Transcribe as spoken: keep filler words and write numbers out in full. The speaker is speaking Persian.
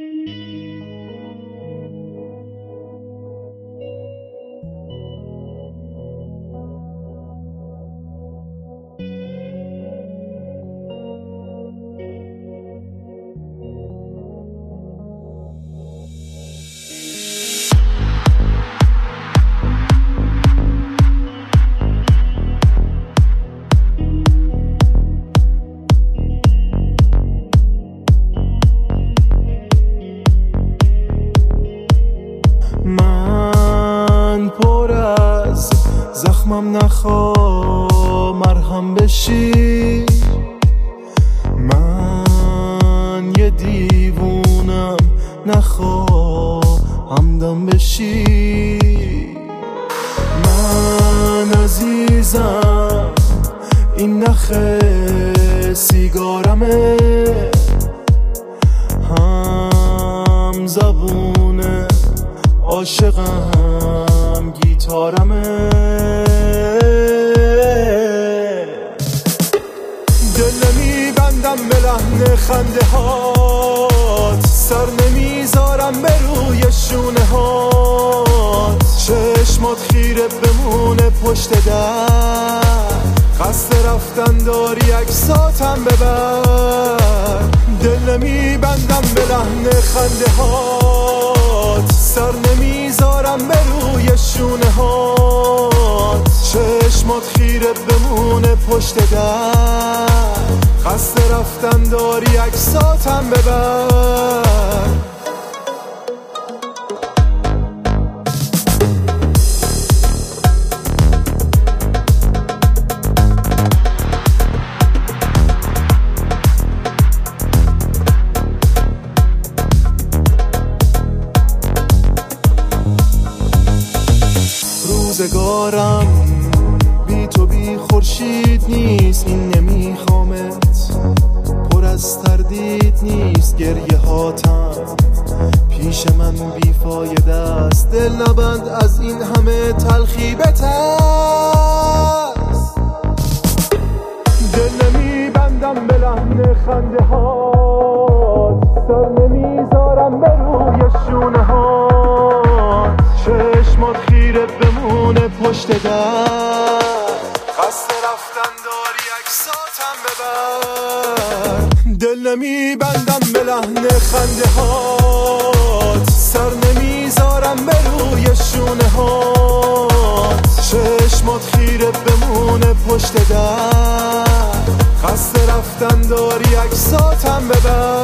من پر از زخمم، نخوا مرهم بشی. من یه دیوونم، نخوا همدم بشی. من عزیزم این نخ سیگارمه، هم زبونه عاشقم گیتارمه. دل نمیبندم به لحن خنده هات، سر نمیذارم به روی شونه هات. چشمات خیره بمونه پشت در، قصد رفتن داری عکساتم ببر. دل نمیبندم به لحن خنده هات، سر نمیذارم به روی شونه هات. چشمات خیره بمونه پشت در، قصد رفتن داری عکساتم ببر. روزگارم بی تو بی خورشید نیست، این نمیخوامت پر از تردید نیست. گریه هاتم پیش من بیفایده است، دل نبند از این همه تلخی بترس. دل نمیبندم به لحن خنده هات، سر نمیذارم به روی شونه هات. چشمات خیره بمونه پشت در، قصد رفتن داری عکساتم ببر. دل نمیبندم به لحن خنده هات، سر نمیذارم به روی شونه هات. چشمات خیره بمونه پشت در، قصد رفتن داری عکساتم ببر.